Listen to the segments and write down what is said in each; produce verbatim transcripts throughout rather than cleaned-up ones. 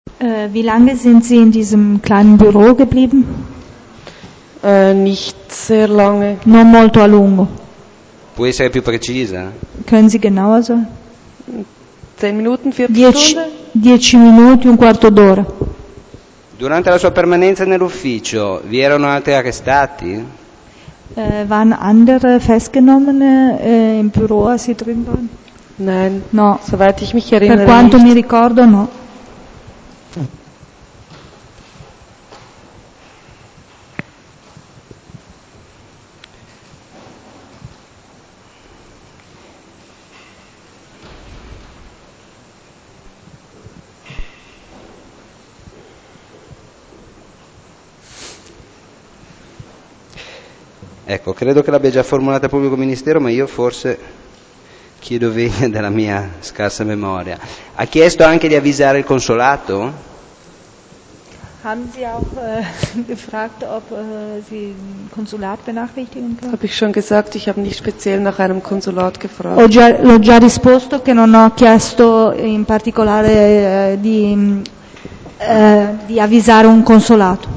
Äh, wie lange sind Sie in diesem kleinen Büro geblieben? Äh, nicht sehr lange. Non molto a lungo. Può essere più precisa? Können Sie genauer sein? Zehn Minuten, Dieci, Viertelstunde? dieci minuti, un quarto d'ora. Durante la sua permanenza nell'ufficio vi erano altri arrestati? Äh, waren andere Festgenommene äh, im Büro, als Sie drin waren? Nein, No. soweit ich mich Per erinnere quanto nicht. mi ricordo, no. Ecco, credo che l'abbia già formulata il pubblico ministero, ma io forse chiedo venia della mia scarsa memoria. Ha chiesto anche di avvisare il consolato? Haben Sie auch äh, gefragt, ob äh, Sie ein Konsulat benachrichtigen können? Habe ich schon gesagt, ich habe nicht speziell nach einem Konsulat gefragt. Ho già, l'ho già risposto che non ho chiesto in particolare eh, di, eh, di avvisare un consolato.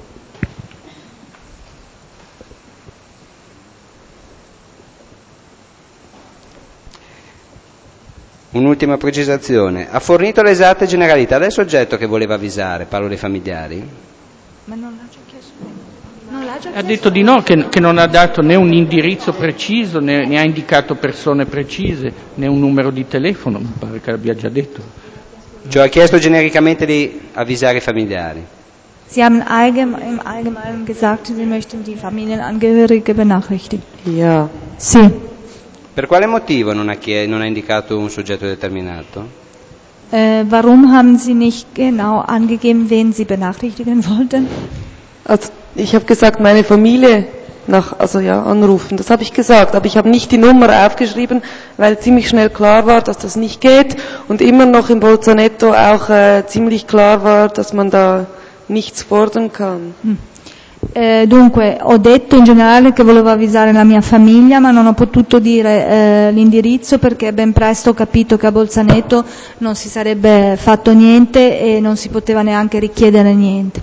Un'ultima precisazione. Ha fornito l'esatta generalità del soggetto che voleva avvisare, parlo dei familiari? Ma non l'ha già chiesto? Non l'ha già Ha chiesto? detto di no, che, che non ha dato né un indirizzo preciso, né, né ha indicato persone precise, né un numero di telefono, mi pare che l'abbia già detto. Cioè ha chiesto genericamente di avvisare i familiari? Sie haben allgeme- im Allgemeinen gesagt, Sie möchten die Familienangehörige benachrichtigen. Ja. Sì. Per quale motivo non ha, chie- non ha indicato un soggetto determinato? Äh, warum haben Sie nicht genau angegeben, wen Sie benachrichtigen wollten? Also ich habe gesagt, meine Familie nach, also ja, anrufen. Das habe ich gesagt, aber ich habe nicht die Nummer aufgeschrieben, weil ziemlich schnell klar war, dass das nicht geht und immer noch im Bolzaneto auch äh, ziemlich klar war, dass man da nichts fordern kann. Mm. Eh, dunque, ho detto in generale che volevo avvisare la mia famiglia, ma non ho potuto dire eh, l'indirizzo perché ben presto ho capito che a Bolzaneto non si sarebbe fatto niente e non si poteva neanche richiedere niente.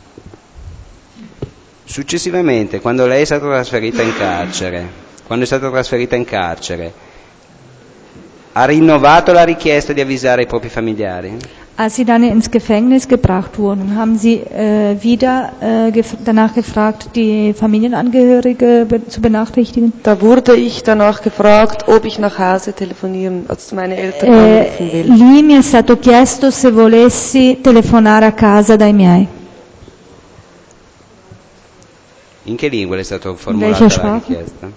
Successivamente, quando lei è stata trasferita in carcere, quando è stata trasferita in carcere, ha rinnovato la richiesta di avvisare i propri familiari? Als Sie dann ins Gefängnis gebracht wurden, haben Sie äh, wieder äh, gef- danach gefragt, die Familienangehörige be- zu benachrichtigen? Da wurde ich danach gefragt, ob ich nach Hause telefonieren, also meine Eltern Eh, anrufen will. lì mi è stato chiesto se volessi telefonare a casa dai miei. In che lingua le è stata welcher formulata la Sprache? richiesta?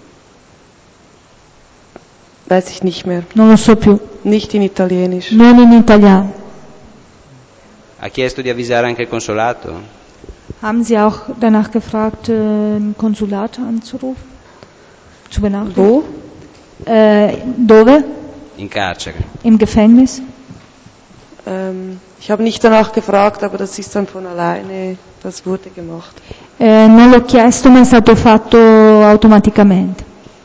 Weiß ich nicht mehr. Non lo so più. Nicht in Italienisch. Non in italiano. Ha chiesto di avvisare anche il consolato? Haben Sie auch danach gefragt, äh, ein Konsulat anzurufen? Zu benachrichtigen? Wo? Äh, dove? In carcere. Im Gefängnis? Ähm, ich habe nicht danach gefragt, aber das ist dann von alleine, das wurde gemacht. Eh, non l'ho chiesto, ma è stato fatto automaticamente.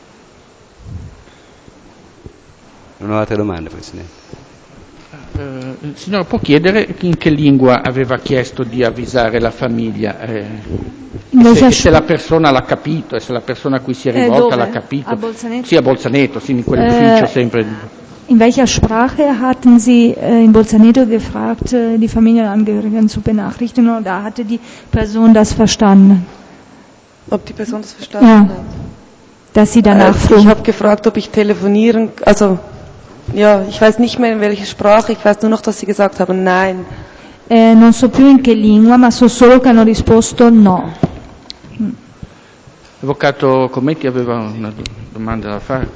Non ho altre domande, Presidente. Eh, signora, può chiedere in che lingua aveva chiesto di avvisare la famiglia? Eh, e se, e se la persona l'ha capito, e se la persona a cui si è Eh, rivolta dove? l'ha capito? A Bolzaneto? Sì, a Bolzaneto, sì, in quell'ufficio Eh, sempre. In welcher Sprache hatten Sie äh, in Bolzaneto gefragt, äh, die Familienangehörigen zu benachrichtigen? Oder hatte die Person das verstanden? Ob die Person das verstanden Ja. hat? Dass Sie danach Äh, ich frugen? habe gefragt, ob ich telefonieren, also ja, ich weiß nicht mehr in welcher Sprache, ich weiß nur noch, dass sie gesagt haben nein. Eh, non so più in che lingua, ma so solo che hanno risposto no. Avvocato Cometti aveva una do- domanda da fare.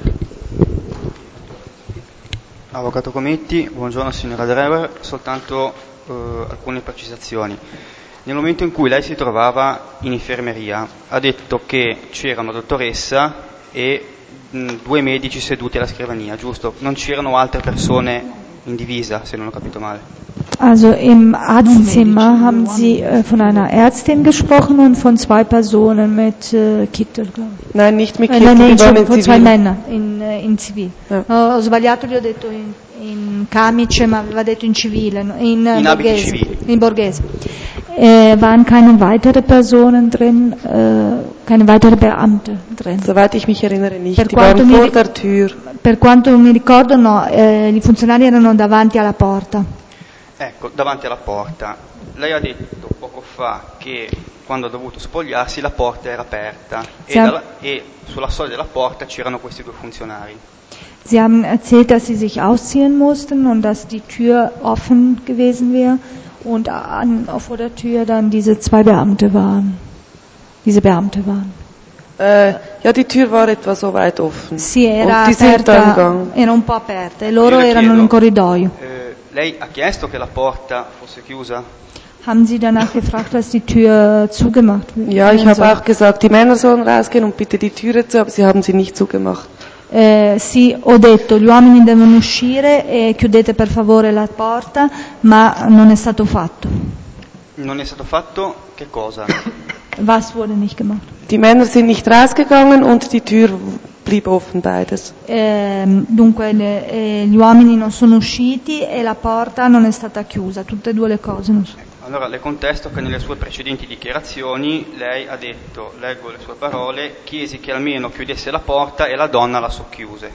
Avvocato Cometti, buongiorno signora Drewer, soltanto eh, alcune precisazioni. Nel momento in cui lei si trovava in infermeria ha detto che c'era una dottoressa e mh, due medici seduti alla scrivania, giusto? Non c'erano altre persone in divisa, se non ho capito male. Also im Arztzimmer haben Sie äh, von einer Ärztin gesprochen und von zwei Personen mit äh, Kittel, glaube ich. Nein, nicht mit Eh, Kittel, nein, die waren in von zwei Zivil. Männern in, äh, in Civil. Ja. Ho, ho sbagliato, gli ho detto in, in camice, ma aveva detto in civile, no? in, In abiti borghese. civili. In borghese. Äh, waren keine weitere Personen drin, äh, keine weitere Beamte drin? Soweit ich mich erinnere nicht, Per die waren quanto mi vor ri- der Tür. Per quanto mi ricordo no, eh, i funzionari erano davanti alla porta. Ecco, davanti alla porta. Lei ha detto poco fa che quando ha dovuto spogliarsi la porta era aperta e, Sì. dalla- e sulla soglia della porta c'erano questi due funzionari. Sie haben erzählt, dass sie sich ausziehen mussten und dass die Tür offen gewesen wäre und an, vor der Tür dann diese zwei Beamte waren. Diese Beamte waren. Äh, ja, die Tür war etwa so weit offen. Sì, era Und die sind dann aperta, gegangen. era un po' aperta e loro Io le erano chiedo, in corridoio. eh, lei ha chiesto che la porta fosse chiusa? Haben Sie danach gefragt, dass die Tür zugemacht wird? Ja, ich habe auch gesagt, die Männer sollen rausgehen und bitte die Türe zu, aber sie haben sie nicht zugemacht. Eh, sì, ho detto gli uomini devono uscire e chiudete per favore la porta, ma non è stato fatto. Non è stato fatto che cosa? Was wurde nicht gemacht? Die Männer sind nicht rausgegangen und die Tür blieb offen, beides. Ehm, dunque le- eh, gli uomini non sono usciti e la porta non è stata chiusa, tutte e due le cose. Non so. Allora le contesto che nelle sue precedenti dichiarazioni lei ha detto, leggo le sue parole, chiesi che almeno chiudesse la porta e la donna la socchiuse.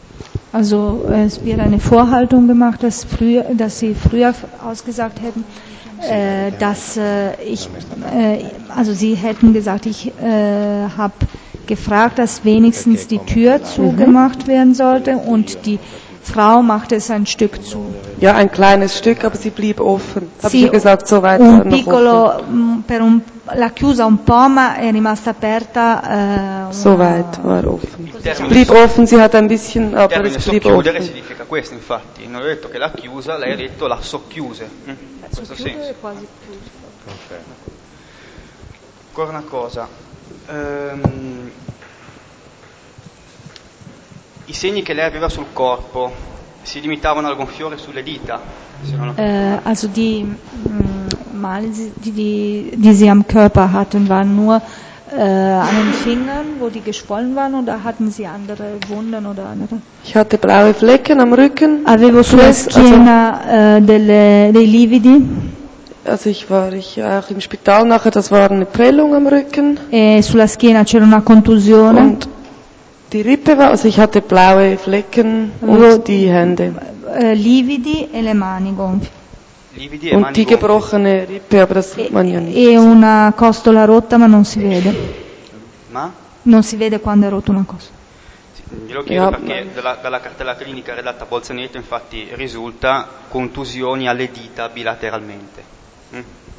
Also es wird eine Vorhaltung gemacht, dass, früher, dass sie früher ausgesagt hätten, äh, dass äh, ich, äh, also sie hätten gesagt, ich äh, habe gefragt, dass wenigstens die Tür zugemacht werden sollte und die Frau machte es ein Stück zu. Ja, ein kleines Stück, aber sie blieb offen. Habe Sì, ich ja gesagt, so weit war un noch offen. piccolo, mm, per un, l'ha chiusa un po', ma è rimasta aperta. Eh, So una- weit war offen. Il Es termine, blieb offen, sie hat ein bisschen, il aber termine es blieb socchiudere offen. significa questo, infatti. Non ho detto che l'ha chiusa, lei ha detto la socchiuse. Mm? In questo senso. Ancora una cosa. Ehm, I segni che lei aveva sul corpo si limitavano al gonfiore sulle dita? Se non ho Äh, also die mh, Male, die, die, die sie am Körper hatten, waren nur äh, an den Fingern, wo die geschwollen waren, oder hatten sie andere Wunden oder andere? Ich hatte blaue Flecken am Rücken. Avevo sulla Fles- schiena äh, delle, dei lividi Also ich war ich auch im Spital nachher, das war eine Prellung am Rücken. e sulla schiena c'era una contusione. Und die Rippe war, also ich hatte blaue Flecken und die Hände. Äh, lividi e le mani gonfie. lividi e Und mani die gonfie. gebrochene Rippe, aber das sieht man ja nicht. E una costola rotta, ma non si vede. Ma? Non si vede quando è rotta una cosa. Sì, glielo chiedo Ja, perché dalla, dalla cartella clinica redatta a Bolzaneto infatti risulta contusioni alle dita bilateralmente. Mm?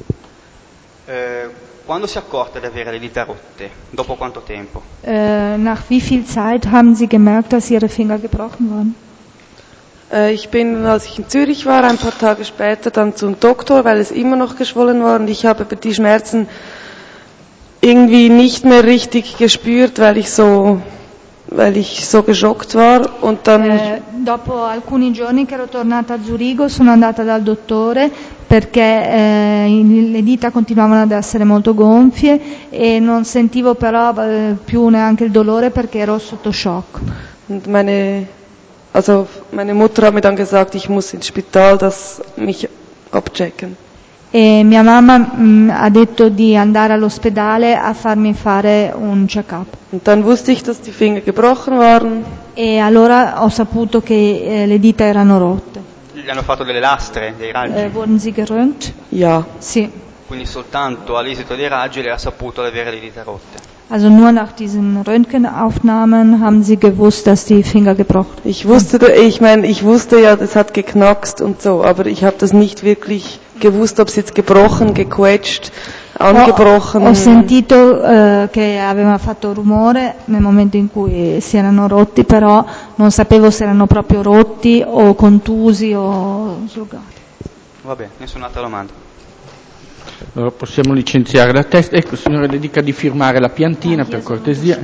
Eh, quando si è accorta di avere le dita rotte? Dopo quanto tempo? Äh, nach wie viel Zeit haben Sie gemerkt, dass Ihre Finger gebrochen waren? Äh, Ich bin, als ich in Zürich war, ein paar Tage später dann zum Doktor, weil es immer noch geschwollen war und ich habe die Schmerzen irgendwie nicht mehr richtig gespürt, weil ich so, weil ich so geschockt war und dann Eh, dopo alcuni giorni che ero tornata a Zurigo sono andata dal dottore perché eh, in- le dita continuavano ad essere molto gonfie e non sentivo però eh, più neanche il dolore perché ero sotto shock. und meine, also meine Mutter hat mir dann gesagt, ich muss ins Spital, das mich abchecken. E mia mamma mh, ha detto di andare all'ospedale a farmi fare un check-up. Und dann wusste ich, dass die Finger gebrochen waren. E allora ho saputo che eh, le dita erano rotte. Gli hanno fatto delle lastre, dei raggi, Eh, wurden sie gerönt? Ja. Sì. quindi soltanto all'esito dei raggi lei ha saputo di avere le dita rotte. Also nur nach diesen Röntgenaufnahmen haben sie gewusst, dass die Finger gebrochen sind. Ich wusste, ich meine, ich wusste ja, das hat geknackst und so, aber ich habe das nicht wirklich gewusst, ob es jetzt gebrochen, gequetscht, angebrochen. Ho, ho sentito eh, che aveva fatto rumore nel momento in cui si erano rotti, però non sapevo se erano proprio rotti o contusi o slogati. Va bene, nessun'altra domanda. Allora possiamo licenziare la testa. Ecco, signore, le dica di firmare la piantina per cortesia.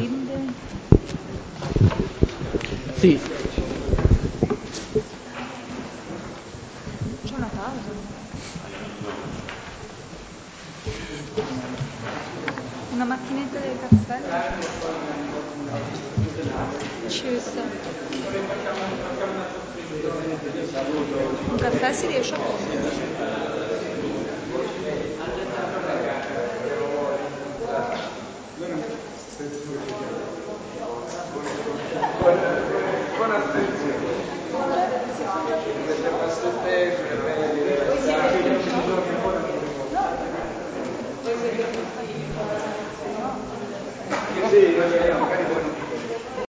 Sì. C'è una pausa? Una macchinetta del caffè? Cheers. Un caffè si riesce a Buona attenzione. Sì, magari